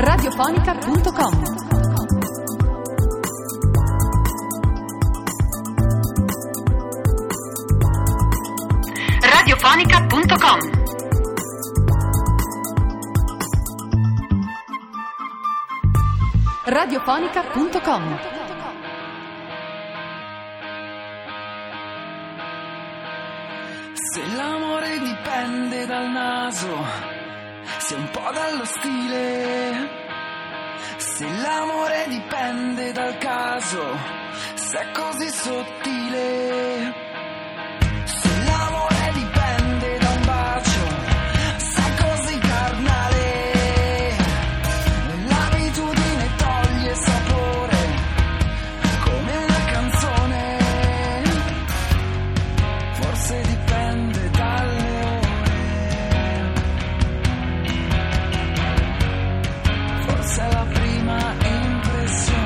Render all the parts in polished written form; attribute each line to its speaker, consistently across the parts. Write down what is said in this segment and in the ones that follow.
Speaker 1: Radiofonica.com. Radiofonica.com. Radiofonica.com.
Speaker 2: Se l'amore dipende dal naso, se un po' dallo stile, se l'amore dipende dal caso, se è così sottile, se l'amore dipende da un bacio, se è così carnale, l'abitudine toglie sapore come una canzone, forse dipende dalle ore, forse è la prima impressione.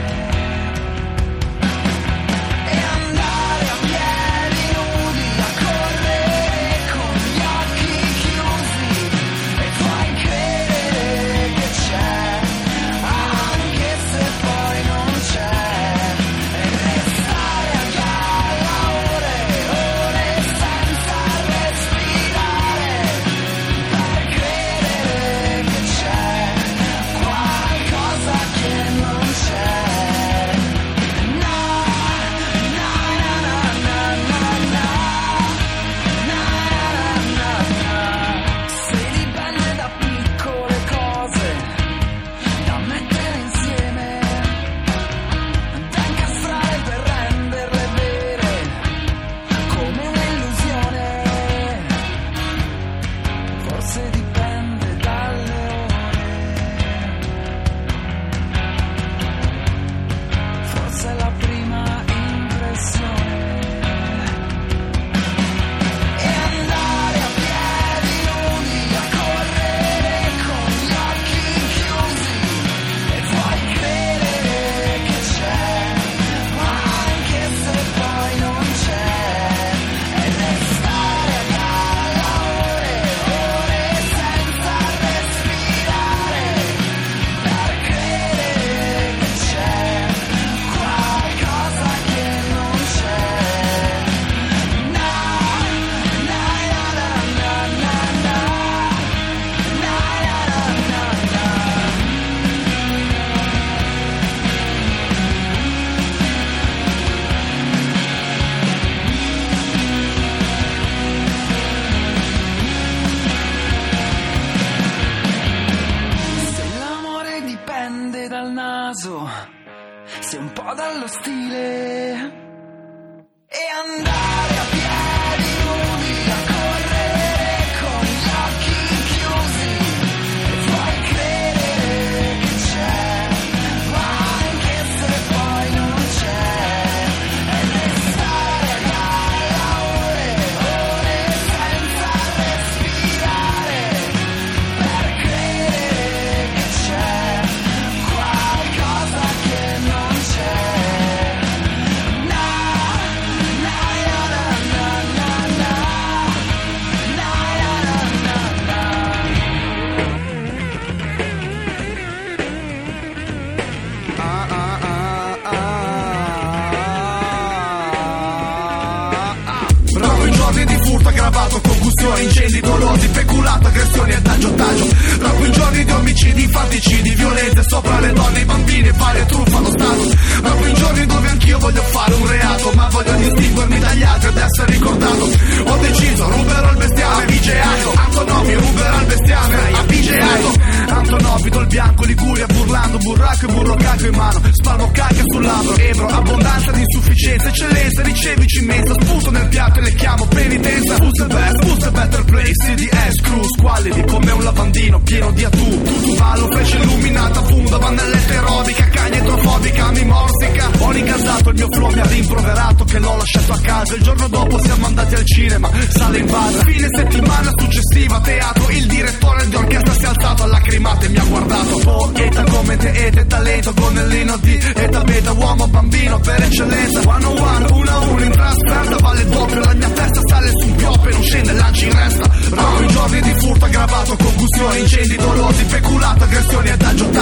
Speaker 2: E andare a piedi nudi a correre con gli occhi chiusi e puoi credere che c'è, anche se poi non c'è, e restare a galla ore e ore senza respirare per credere che c'è qualcosa che non c'è. Na na na na na na na na na. Se dipende da piccole cose da mettere insieme, da incastrare per renderle vere come un'illusione, forse dipende dalle ore, forse è la prima impressione. E andare a piedi nudi a correre con gli occhi chiusi e puoi credere che c'è, anche se poi non c'è, e restare a galla ore e ore senza respirare per credere che c'è qualcosa che non c'è. Na na na na na na Se l'amore dipende dal naso, se un po' dallo stile, e andare a piedi nudi a correre con gli occhi chiusi e puoi credere che c'è, anche se poi non c'è, e restare a galla ore e ore senza respirare per credere che c'è qualcosa che non c'è. Na na na na na na
Speaker 3: Bravo in giorni di furto aggravato, concussioni, incendi dolosi, peculato, aggressioni e taggiottaggio. Bravo in giorni di omicidi, infanticidi, violenze sopra le donne, i bambini e varie truffe allo Stato. Bravo in giorni dove anch'io voglio fare un reato, ma voglio distinguermi dagli altri ed essere ricordato. Ho deciso, ruberò il bestiame, vigiato. Antonomi, ruberà il bestiame, avvigiato. Antonomi, col bianco, Liguria, burlando, burraco e burro cacco in mano. Spalmo cacca sul labbro, Ebro, abbondanza di insufficienza, eccellenza, ricevici immensa. Sputo nel piatto e le chiamo penitenza. Who's the best, who's the better place? CDS, crew, squallidi come un lavandino pieno di atù. Tutto ballo, freccia illuminata, funda, vandelletta aerobica, cagna idrofobica, mi morsica. Ho ricasato, il mio flow mi ha rimproverato che l'ho lasciato a casa. Il giorno dopo siamo andati al cinema, sala invasa. Fine settimana successiva, teatro, il direttore di orchestra si è alzato a lacrimate e mi ha guardato. Poeta come te ed talento, gonnellino di eta beta, uomo bambino per eccellenza. 101, 1-1 in trasferta, vale doppio, la mia testa sale su un pioppo e non scende, lanci in resta. Bravo in giorni di furto aggravato, concussioni, incendi dolosi, peculato, aggressioni e daggio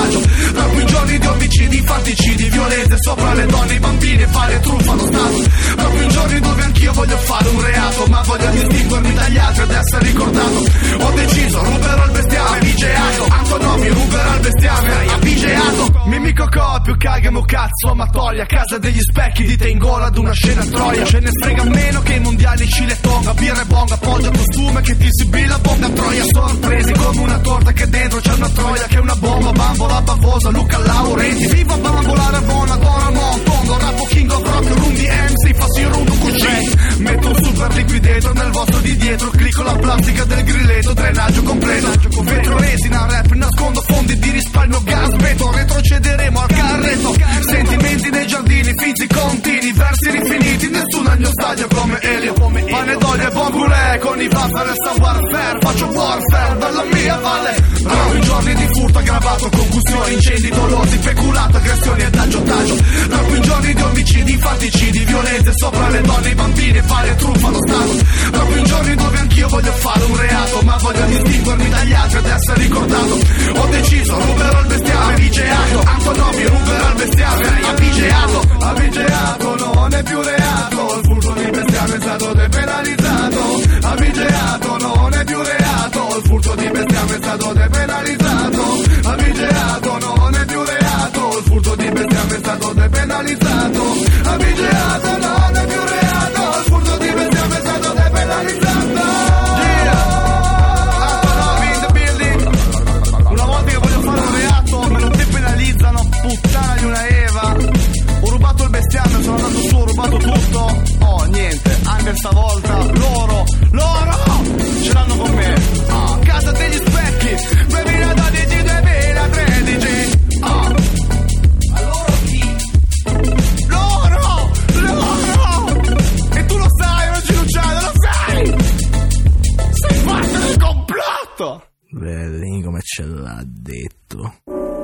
Speaker 3: cocò, più cagamo cazzo, ma togli a casa degli specchi, dite in gola ad una scena a Troia. Ce ne frega meno che i mondiali Cile Tonga, birra e bonga, appoggia costume che ti sibilla bonga Troia. Sorpresi come una torta che dentro c'è una Troia che è una bomba, bambola bavosa, Luca Laurenti. Viva bambola Rabona, Doramon, Tondo, Rappo, King of Rock, Rundi MC, Fassi Rundo, QC. Metto un super liquidator nel vostro di dietro, clicco la plastica del grilletto, drenaggio completo. Vetro, resina, rap, nascondo fondi di risparmio, gas, beto, retrocederemo al carretto. Sentimenti nei giardini, fizzi contini, versi rifiniti, nessuno al mio stadio come Elio. Pane d'olio e bongulè, con i Waffer e sta warfare, faccio warfare dalla mia valle. Bravo i giorni di furto aggravato, concussioni, incendi, dolori, peculato, aggressioni ed aggiotaggio. Bravo i giorni di omicidi, infanticidi, violenze sopra le donne, i bambini e fare truffa allo Stato. Bravo i giorni dove anch'io voglio fare un reato, ma voglio distinguermi dagli altri ed essere ricordato. Ho deciso, ruberò il bestiame, vigeato, Antonomi, ruberò il bestiame, avigeato, non è più reato, il furto di bestiame è stato depenalizzato, avigeato, non è più reato, il furto di bestiame è stato depenalizzato, avigeato, non è più reato, il furto di bestiame è stato depenalizzato, avigeato, non è più reato, il furto di bestiame è stato depenalizzato. Puttana di una Eva, ho rubato il bestiame, sono andato su, ho rubato tutto. Oh, niente, anche stavolta loro ce l'hanno con me. Oh, casa degli specchi, 2012, 2013. Oh. Ma loro chi? Loro! E tu lo sai, oggi Luciano, lo sai! Sei parte del complotto!
Speaker 4: Vedi come ce l'ha detto.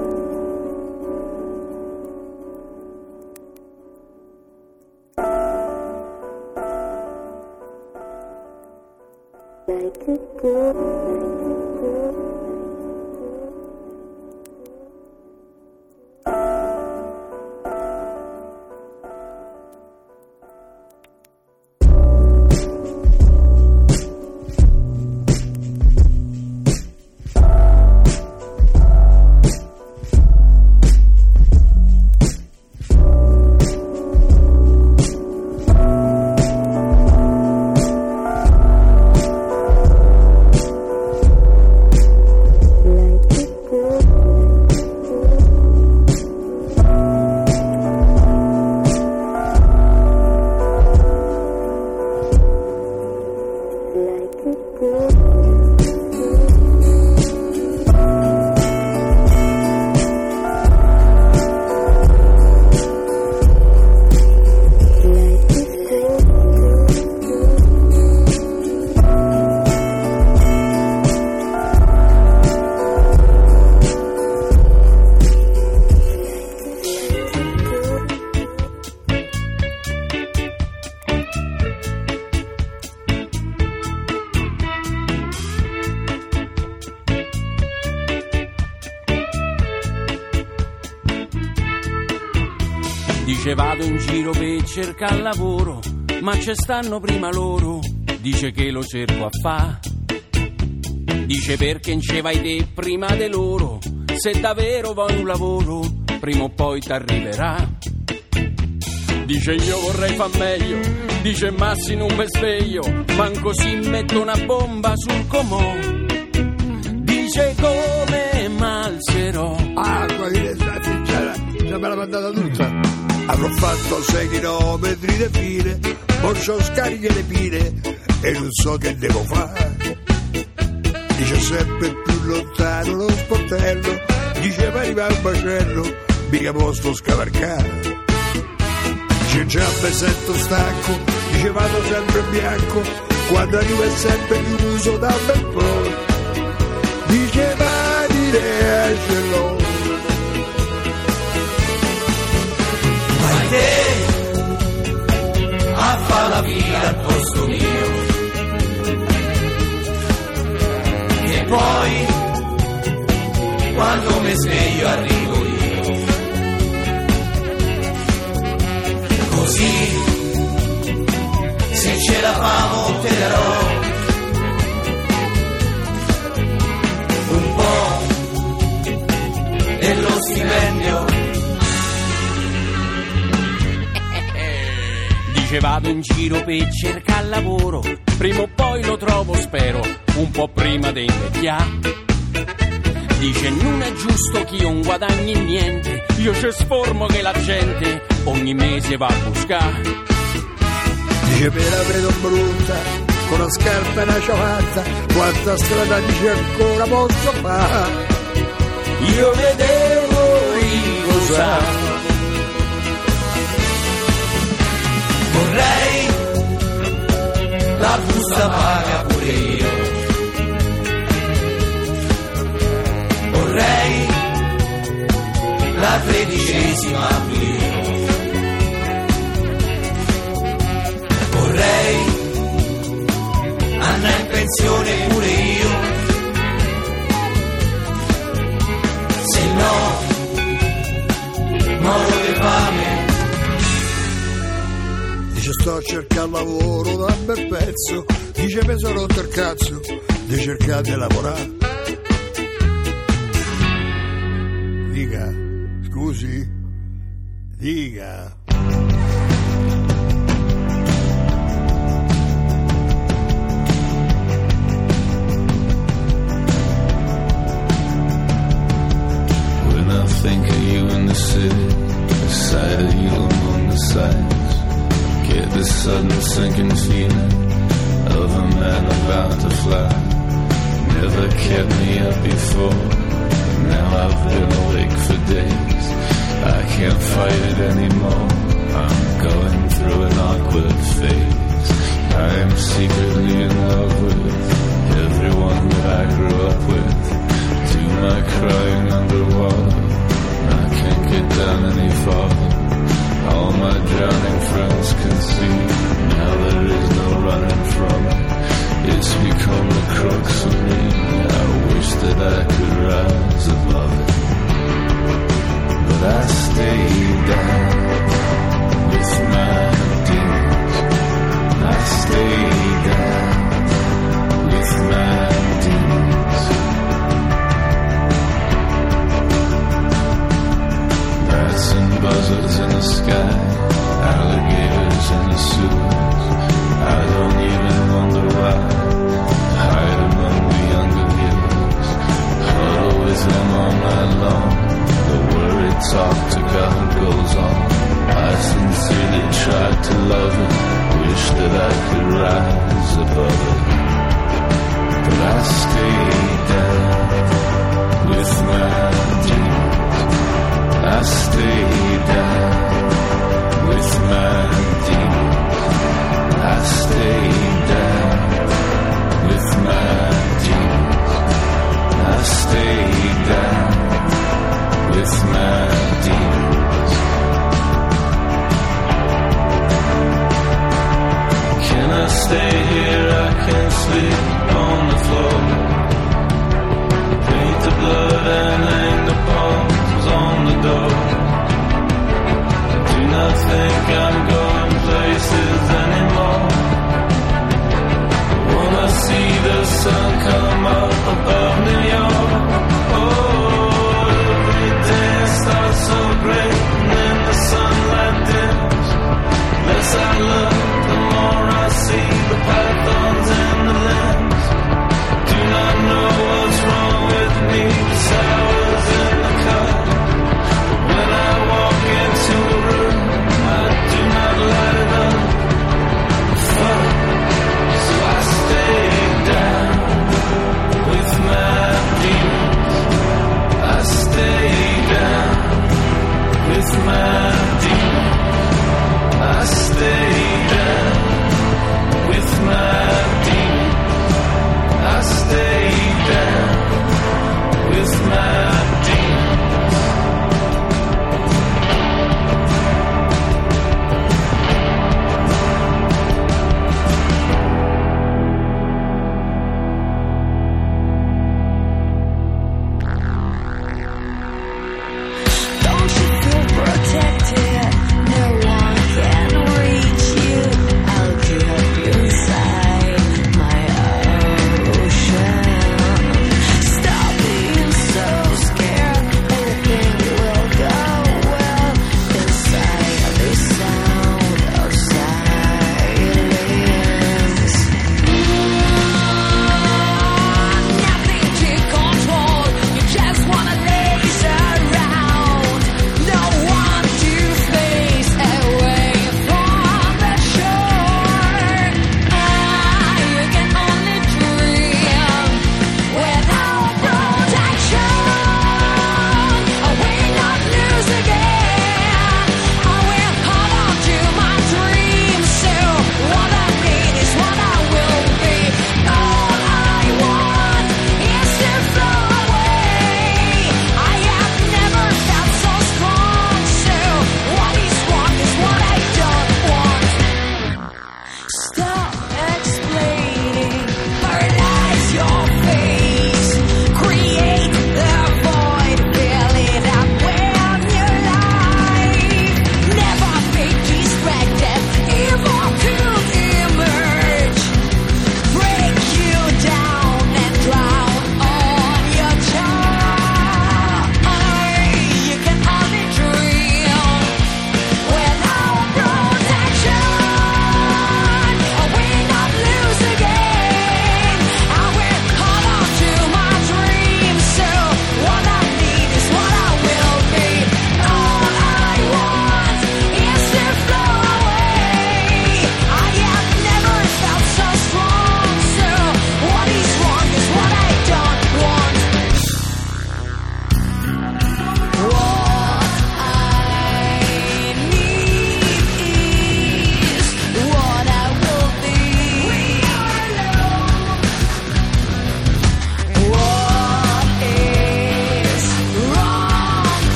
Speaker 5: Dice vado in giro per cercare lavoro, ma ci stanno prima loro. Dice che lo cerco a fa. Dice perché non ce vai te prima di loro. Se davvero vuoi un lavoro, prima o poi t'arriverà. Dice io vorrei far meglio. Dice Massi non mi sveglio, manco si metto una bomba sul comò. Dice come malserò.
Speaker 6: Qua viene già me l'ha mandata tutta. Avrò fatto 6 chilometri di file, poi c'ho scariche le pile e non so che devo fare. Dice sempre più lontano lo sportello, dice ma arriva un bacello, mica posso scavalcare. Dice già mi sento stanco, dice vado sempre in bianco, quando arrivo è sempre chiuso da un bel po'. Dice ma l'idea ce l'ho.
Speaker 7: Vai te a fa la vita al posto mio, e poi quando mi sveglio arrivo io, così se ce la famo te darò un po' dello stipendio
Speaker 5: Dice vado in giro per cercare lavoro, prima o poi lo trovo spero, un po' prima di invecchiare. Dice non è giusto che io non guadagni niente, io ci sformo che la gente ogni mese va a buscare.
Speaker 6: Dice me la vedo brutta, con la scarpa e una ciabatta, quanta strada dice ancora posso fare?
Speaker 5: Io vedevo ricosare.
Speaker 7: Vorrei la busta paga pure io. Vorrei la 13ª io. Vorrei andare in pensione pure io. Se no moro di fame.
Speaker 6: Dice sto a cercare lavoro da un bel pezzo, dice mi sono rotto il cazzo di cercare di lavorare. Dica, scusi, dica.
Speaker 8: When I think of you in the city, the sight of you among the sights, get this sudden sinking feeling of a man about to fly. Never kept me up before, now I've been awake for days. I can't fight it anymore, I'm going through an awkward phase. I am secretly in love with everyone that I grew up with. Do my crying underwater, I can't get down any farther. All my drowning friends can see, now there is no running from it. It's become the crux of me, I wish that I could rise above it. But I stay down with my demons. I stay down with my demons. Bats and buzzards in the sky, alligators in the sewers. I don't even wonder why. Hide among the younger years, huddle with them all night long. The worried talk to God goes on. I sincerely tried to love it, wish that I could rise above it. But I stay down with my demons. I stay down with my demons. I stay down with my demons. I stay down with my demons. Can I stay here? I can't sleep on the floor. Paint the blood and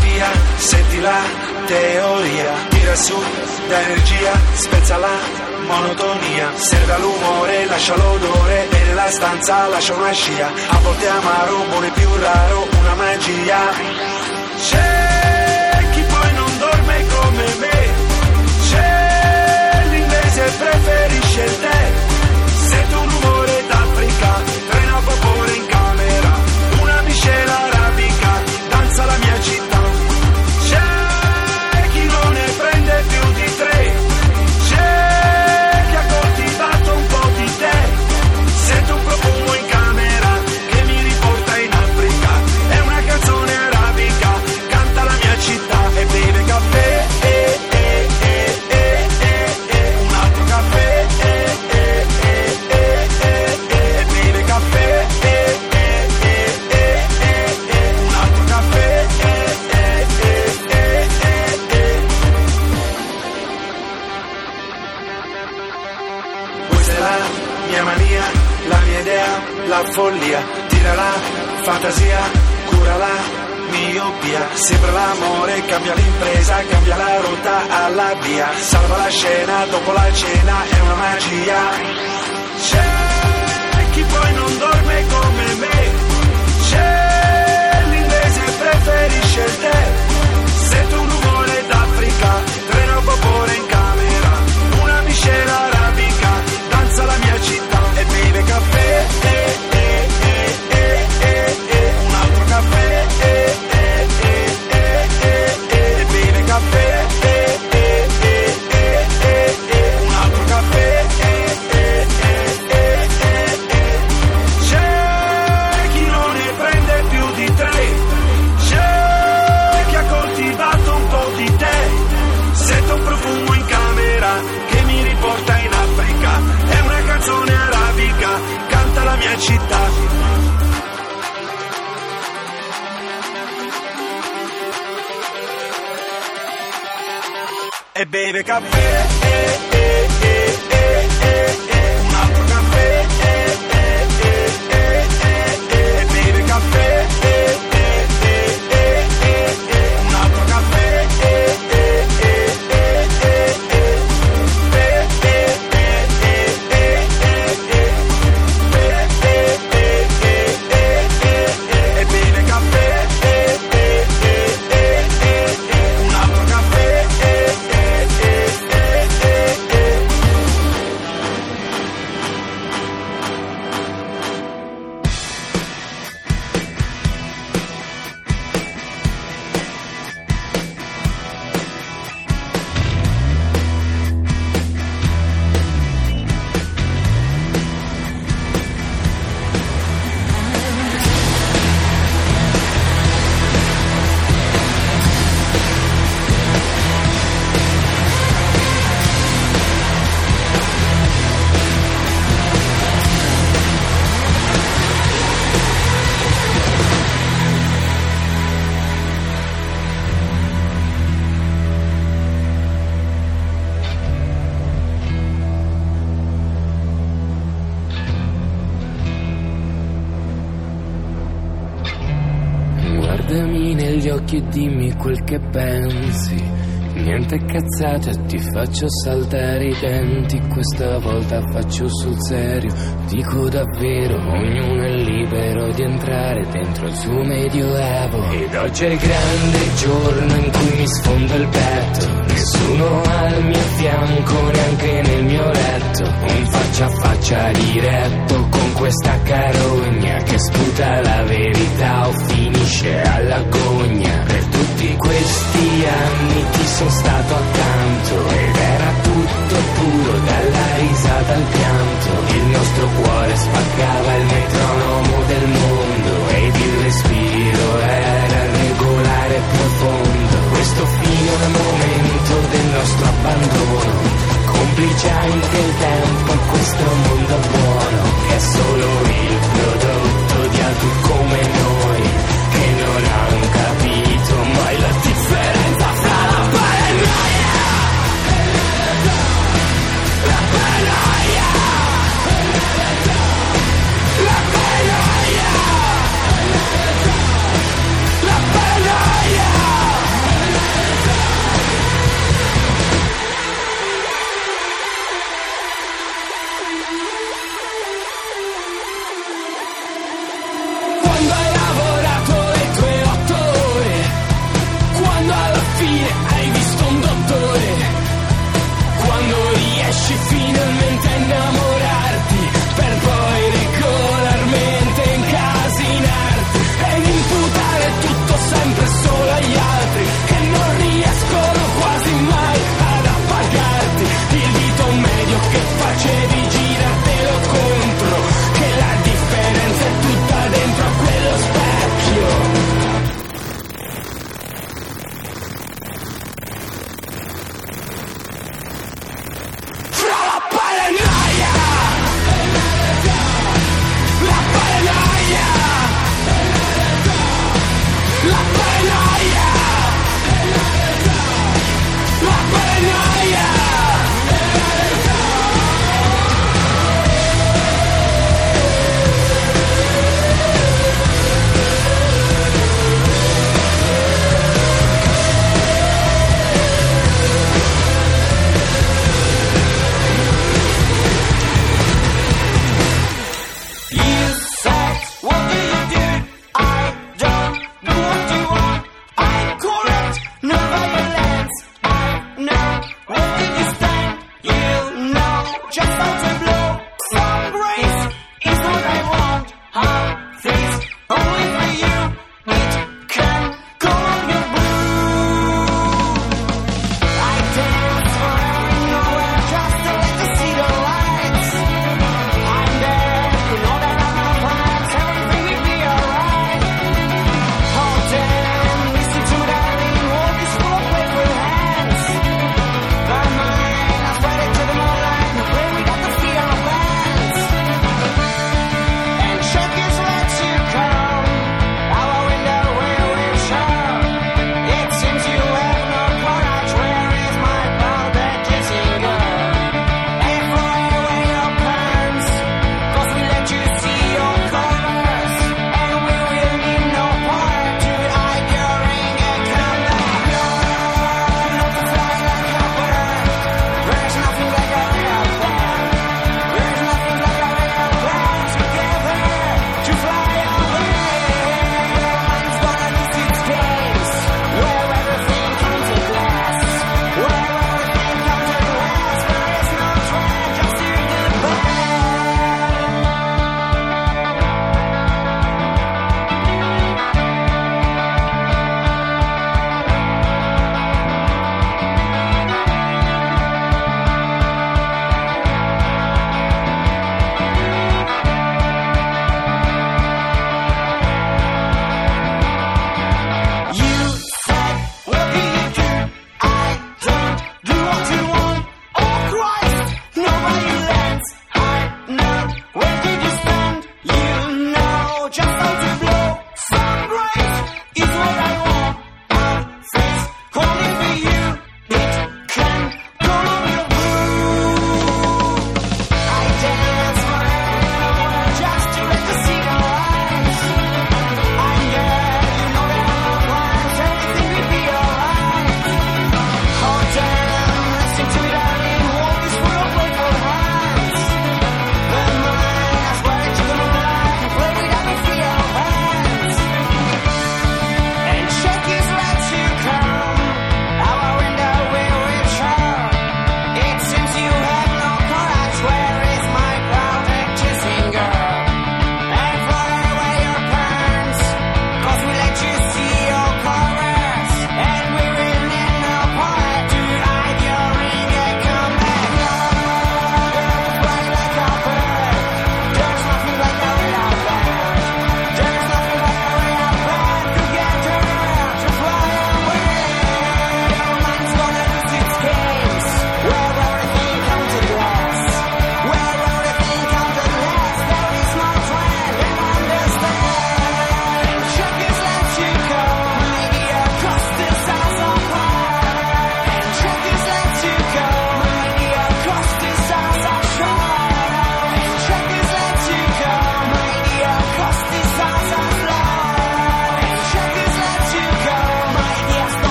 Speaker 9: via, senti la teoria, tira su l'energia, spezza la monotonia, serve l'umore, lascia l'odore e nella stanza lascia una scia, a volte amaro, buono e più raro, una magia. C'è chi poi non dorme come me, c'è l'inglese preferisce il tè, sento un rumore d'Africa, treno a vapore in camera, una miscela arabica, danza la mia città. C'è chi non ne prende più di 3, c'è chi ha coltivato un po' di tè, sento un profumo in camera che mi riporta in Africa, è una canzone arabica, canta la mia città e beve caffè, un altro caffè, e beve caffè, un altro caffè. Questa è la mia mania, la mia idea, la follia, tira la fantasia, cura la miopia, sembra l'amore, cambia l'impresa, cambia la rotta alla via, salva la scena dopo la cena, è una magia. C'è chi poi non dorme come me, c'è l'inglese preferisce il tè, sento un rumore d'Africa, treno a vapore in camera, una miscela arabica, danza la mia città e beve caffè, un altro caffè, e beve caffè, un altro caffè. C'è chi non ne prende più di 3, c'è chi ha coltivato un po' di tè, sento un profumo in camera che mi riporta in Africa, è una canzone arabica, canta la mia città. E beve caffè, un altro caffè, e beve caffè, un altro caffè, e beve caffè, un altro caffè.
Speaker 10: Guardami negli occhi e dimmi quel che pensi. Niente cazzate, ti faccio saltare i denti. Questa volta faccio sul serio, dico davvero. Ognuno è libero di entrare dentro il suo medioevo. Ed oggi è il grande giorno in cui mi sfondo il petto. Nessuno al mio fianco, neanche nel mio letto. Un faccia a faccia diretto con questa carogna che sputa la verità o finisce alla gogna. Per tutti questi anni ti sono stato accanto ed era tutto puro, dalla risata al pianto. Il nostro cuore spaccava il metronomo del mondo ed il respiro era regolare e profondo. Questo fine è il momento del nostro abbandono, complice anche il tempo in questo mondo buono, che è solo il prodotto di altri come noi, che non hanno capito mai la differenza fra la pelle e
Speaker 11: no violence. I know what did you stand? You know just how to blow. Some grace is what I want. How this only for you. It can go on your blue. I dance forever and nowhere just to let you see the lights. I'm there, you know that I'm not plans. Everything will be alright. Oh damn, listen to me darling, all this full of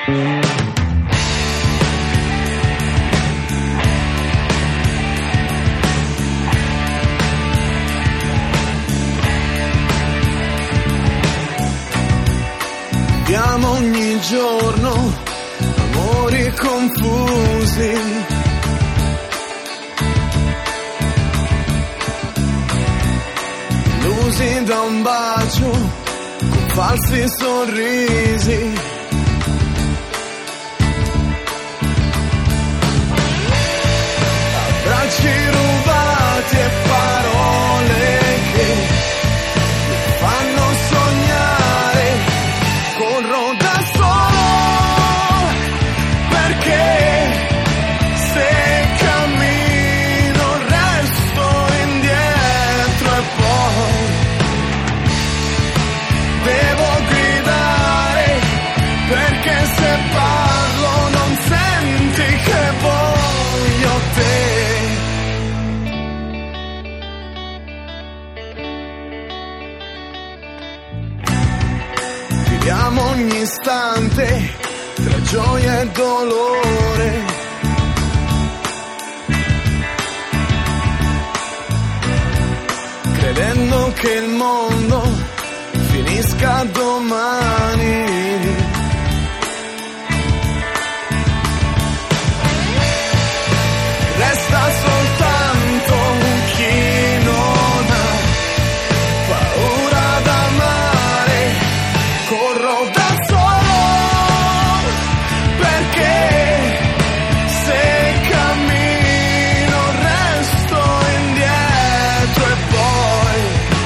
Speaker 12: Viviamo ogni giorno amori confusi, illusi da un bacio con falsi sorrisi. Abbracci rubati e parole che mi fanno sognare. Corro da solo perché se cammino resto indietro e poi devo gridare perché se parlo non senti che voglio te. Viviamo ogni istante tra gioia e dolore. Credendo che il mondo finisca domani. Resta soltanto chi non ha paura d'amare. Corro da solo perché se cammino resto indietro e poi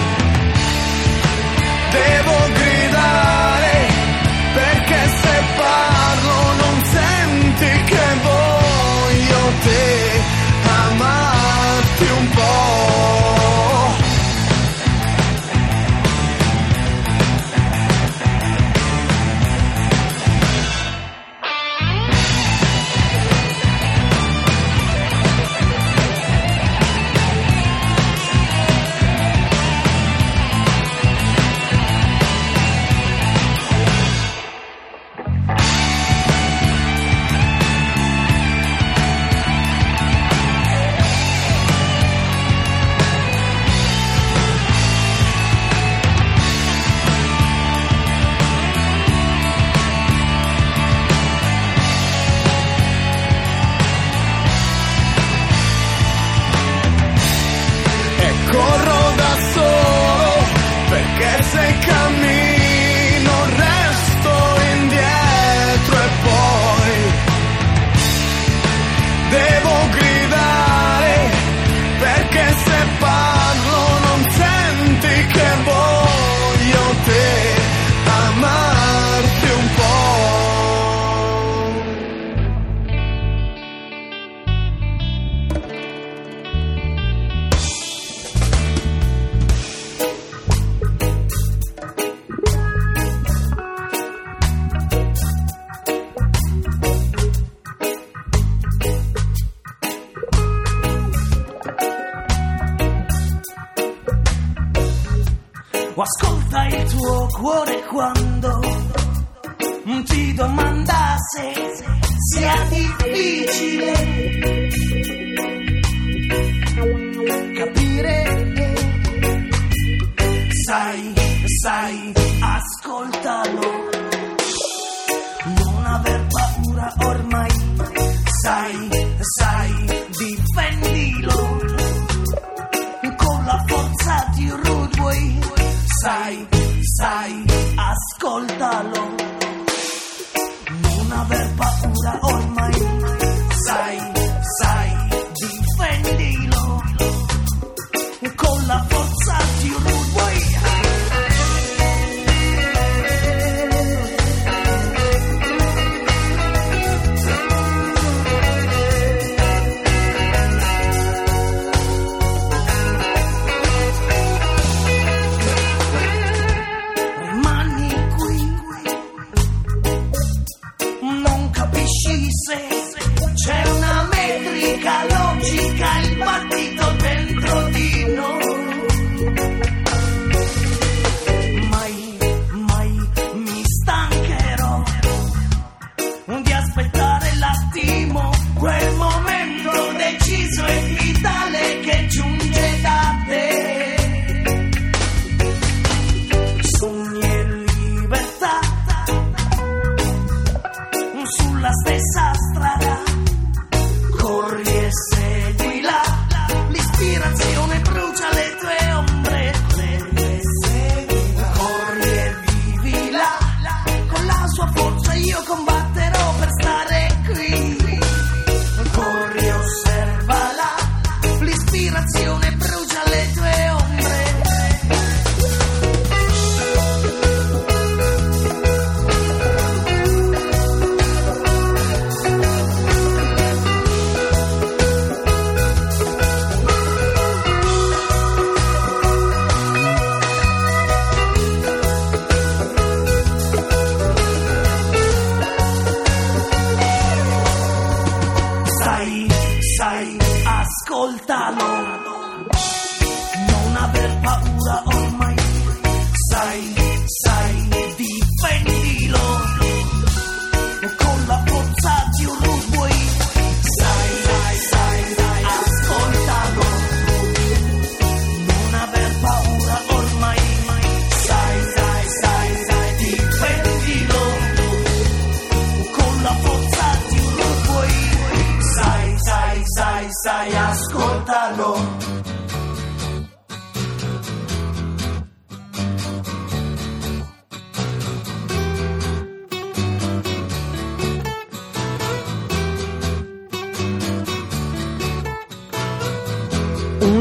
Speaker 12: devo gridare perché se parlo non senti che voglio te, amarti un po'. Corro da solo perché se cammino resto indietro e poi devo gridare perché se parlo non senti che voglio te, amarti un po'.
Speaker 7: O ascolta il tuo cuore quando ti domanda se sia difficile capire. Sai, ascoltalo, non aver paura ormai. Sai, difendilo con la forza di un rude boy. Sai, ascoltalo, non aver paura ormai. Sai, difendilo con la forza di un rude boy.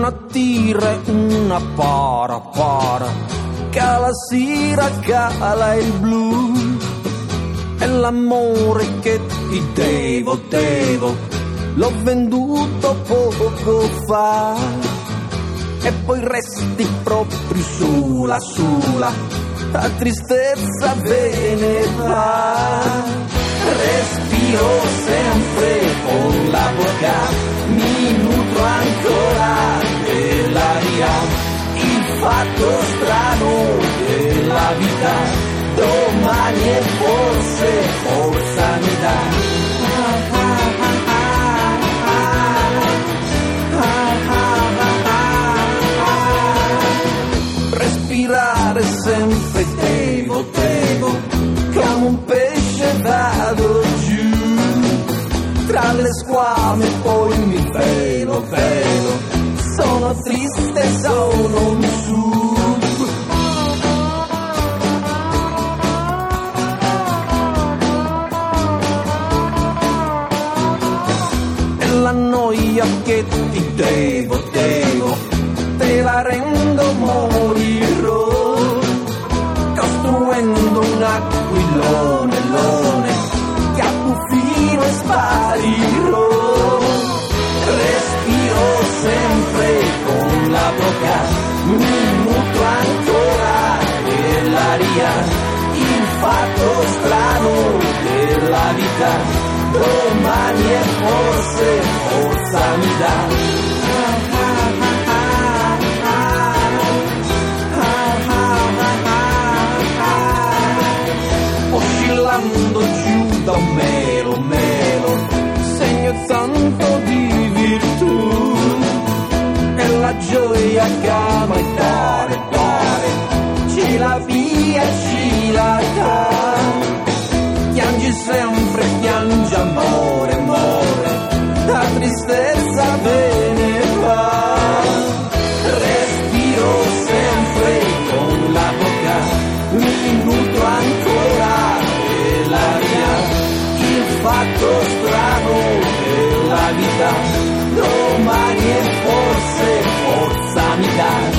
Speaker 13: una tira e una para, che alla sera cala il blu, e l'amore che ti devo, l'ho venduto poco fa, e poi resti proprio sola, la tristezza ve ne va. Respiro sempre con la bocca, mi nutro ancora dell'aria, il fatto strano della vita, domani e forza mi dà. Respirare sempre devo, come un pesce vado giù, tra le squame poi mi velo, sono triste, sono su. E la noia che ti devo, te la rendo, morirò, costruendo un aquilone, che a buffino e sparirò. Respiro sempre con la bocca, mi nutro ancora dell'aria, il fatto strano della vita, domani e forza mi dà. Oscillando giù da un melo, segno santo di virtù, e la gioia che ama e dare, ci la via, ci la dà. Piangi sempre, piangi amore, la tristezza ve ne va. Respiro sempre con la bocca, mi nutro ancora dell'aria, il fatto strano della vita, domani e forza mi dà.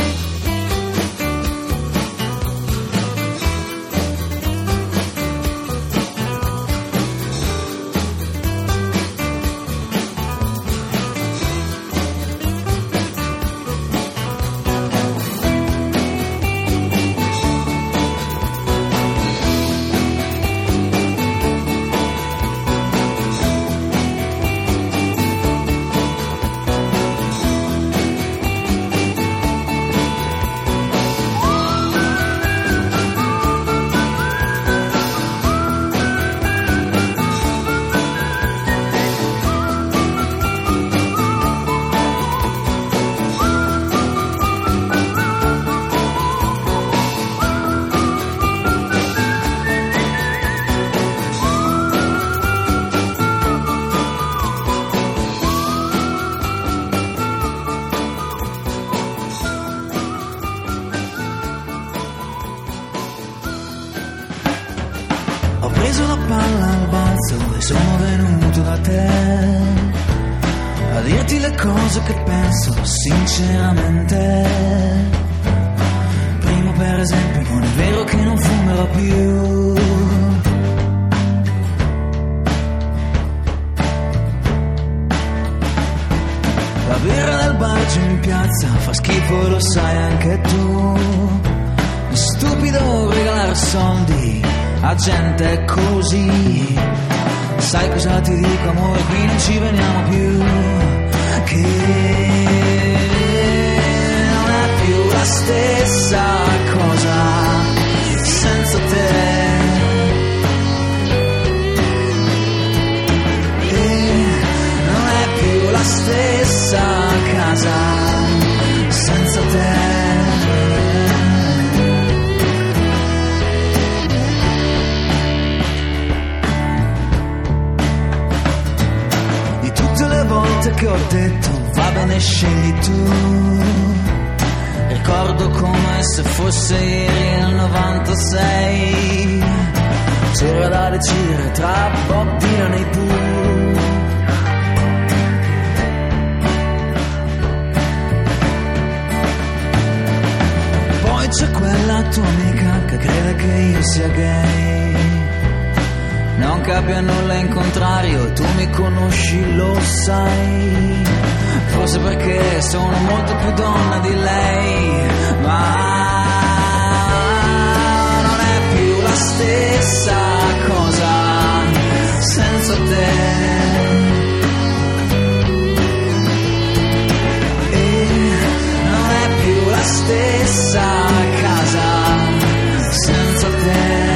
Speaker 2: Che penso sinceramente. Primo per esempio, non è vero che non fumerò più. La birra del bar giù in piazza fa schifo, lo sai anche tu. È stupido regalare soldi a gente così. Sai cosa ti dico, amore, qui non ci veniamo più. Che non è più la stessa cosa senza te, e non è più la stessa casa senza te. Di tutte le volte che ho detto va bene, scegli tu, ricordo come se fosse ieri nel 96, c'era da decidere tra Bob Dylan e Pooh. Poi c'è quella tua amica che crede che io sia gay. Non capisco nulla in contrario, tu mi conosci, lo sai. Forse perché sono molto più donna di lei, ma non è più la stessa cosa senza te. E non è più la stessa casa senza te.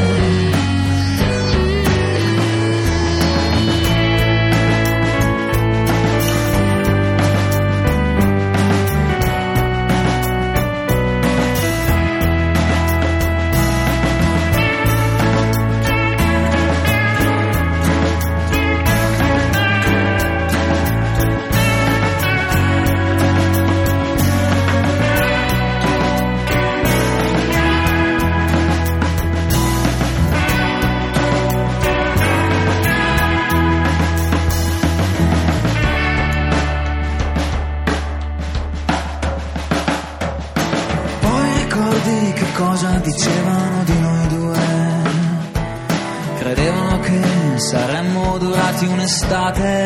Speaker 2: Cosa dicevano di noi due? Credevano che saremmo durati un'estate.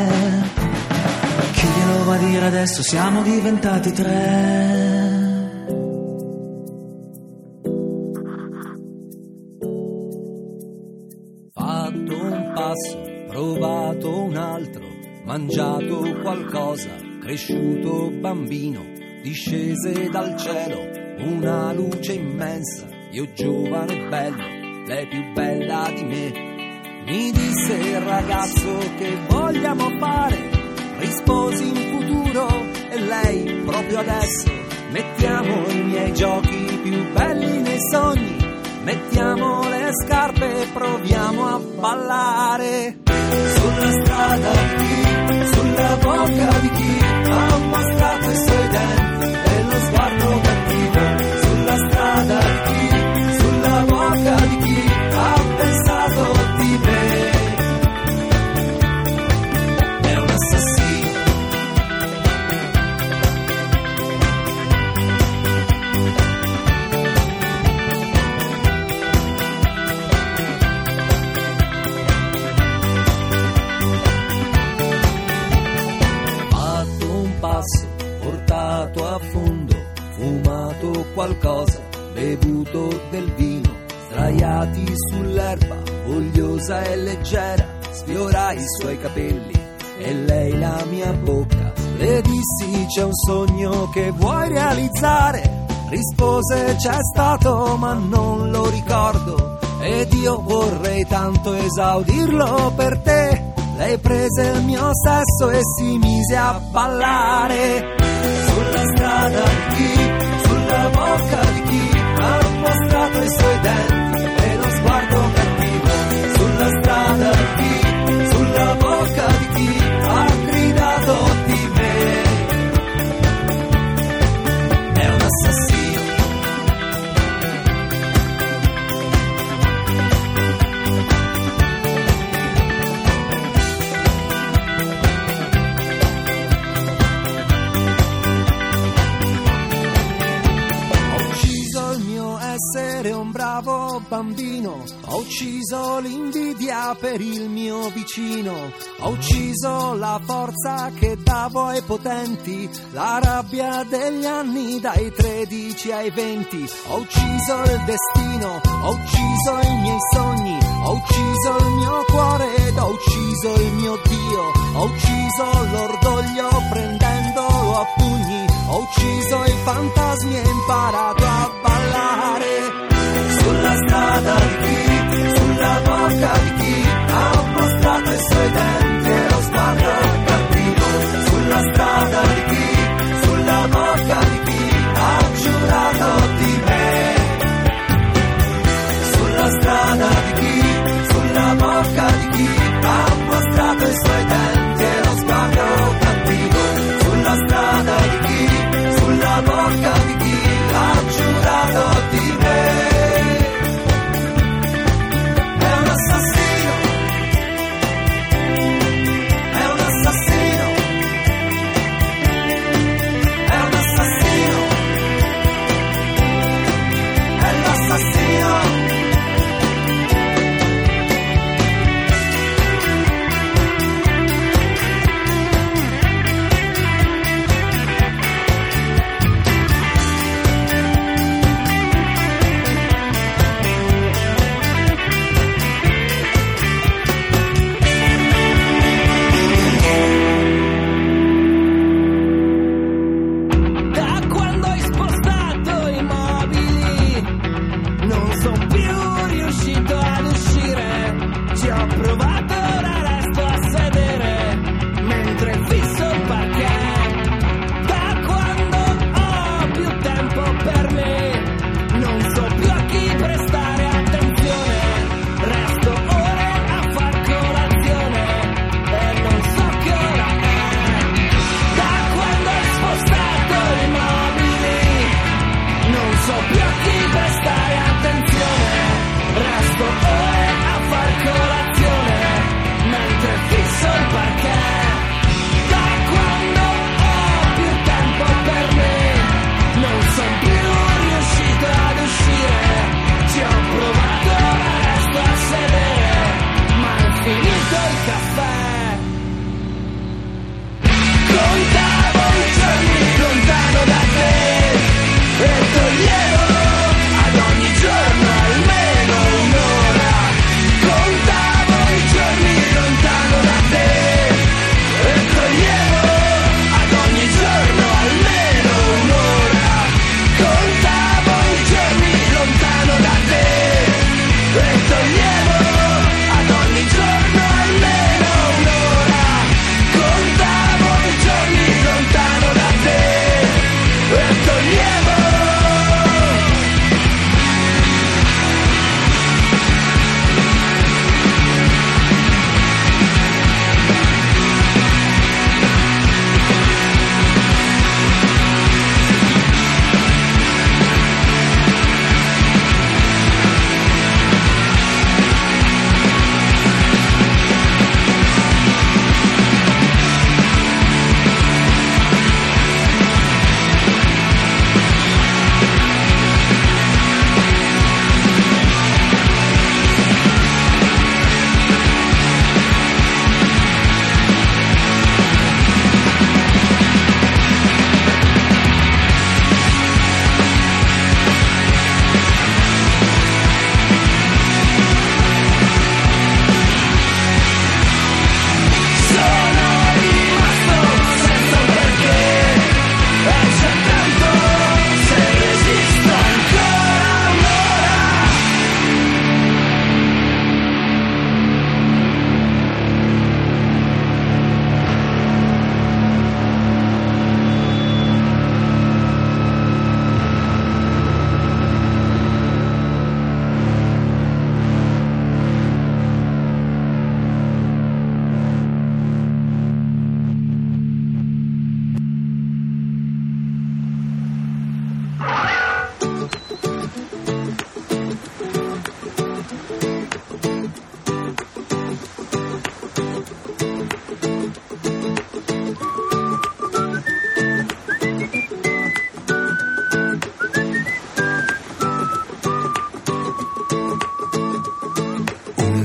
Speaker 2: Chi glielo va a dire adesso? Siamo diventati tre.
Speaker 14: Fatto un passo, provato un altro, mangiato qualcosa, cresciuto bambino, discese dal cielo una luce immensa, io giovane e bello, lei più bella di me. Mi disse il ragazzo che vogliamo fare, risposi in futuro e lei proprio adesso. Mettiamo i miei giochi più belli nei sogni, mettiamo le scarpe e proviamo a ballare. Sulla strada di chi, sulla bocca di chi ha mostrato i suoi denti e lo sguardo cattivo. Sulla strada di chi, sulla bocca di chi ha pensato di me. È un assassino. Fatto un passo, portato a fondo, fumato qualcosa, bevuto del vino, sdraiati sull'erba, vogliosa e leggera, sfiorai i suoi capelli e lei la mia bocca. Le dissi c'è un sogno che vuoi realizzare, rispose c'è stato ma non lo ricordo ed io vorrei tanto esaudirlo per te. Lei prese il mio sesso e si mise a ballare. Sulla strada di chi, sulla bocca di chi ha mostrato i suoi denti e lo sguardo cattivo. Sulla strada di chi, sulla bocca di chi ha gridato di me. È un assassino. Un bravo bambino, ho ucciso l'invidia per il mio vicino, ho ucciso la forza che davo ai potenti, la rabbia degli anni dai 13 ai 20, ho ucciso il destino, ho ucciso i miei sogni, ho ucciso il mio cuore ed ho ucciso il mio Dio, ho ucciso l'orgoglio prendendolo a pugni, ho ucciso i fantasmi e imparato a ballare. Sulla strada di chi, sulla bocca di chi ha mostrato i suoi denti e lo sguardo cattivo. Sulla strada di chi, sulla bocca di chi ha giurato di me. Sulla strada di chi, sulla bocca di chi ha mostrato i suoi denti e lo sguardo cattivo. Sulla strada di chi, sulla bocca di chi ha giurato di me.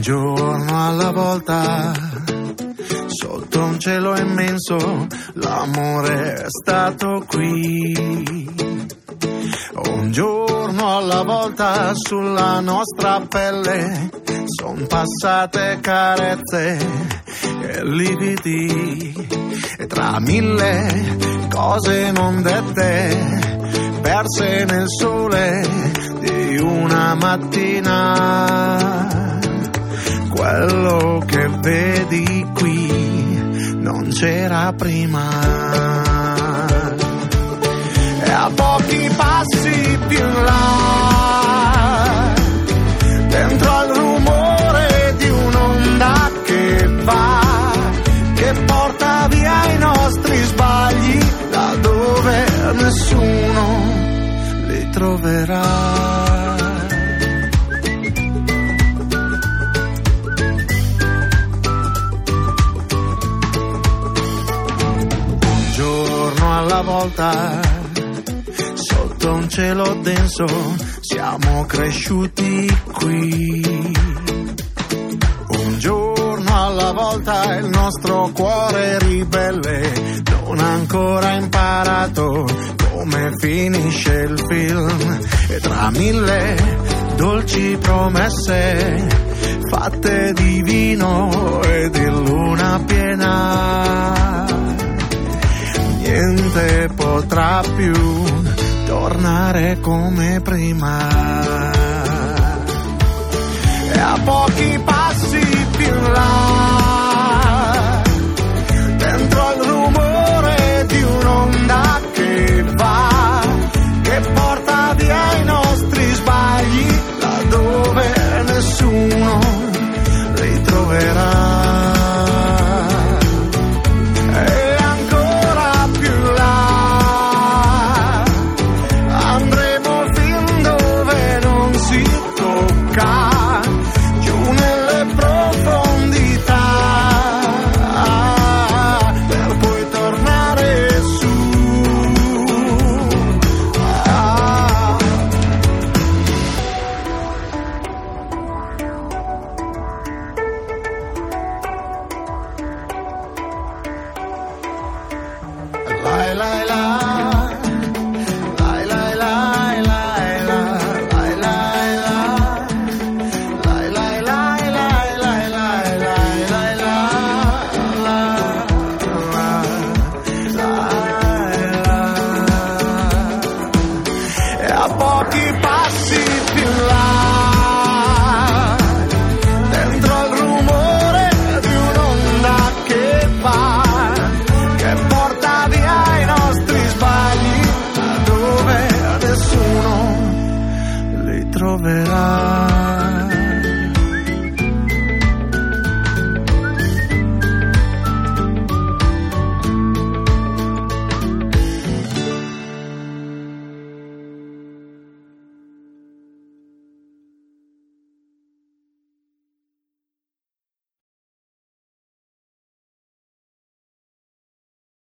Speaker 3: giorno alla volta, sotto un cielo immenso, l'amore è stato qui. Un giorno alla volta sulla nostra pelle son passate carezze e lividi, e tra mille cose non dette, perse nel sole di una mattina. Quello che vedi qui non c'era prima. E a pochi passi più in là, dentro al rumore di un'onda che va, che porta via i nostri sbagli da dove nessuno li troverà. Alla volta, sotto un cielo denso, siamo cresciuti qui. Un giorno alla volta il nostro cuore ribelle non ha ancora imparato come finisce il film, e tra mille dolci promesse fatte di vino e di luna piena, niente potrà più tornare come prima. E a pochi passi più in là, dentro al rumore di un'onda che va, che porta via i nostri sbagli laddove nessuno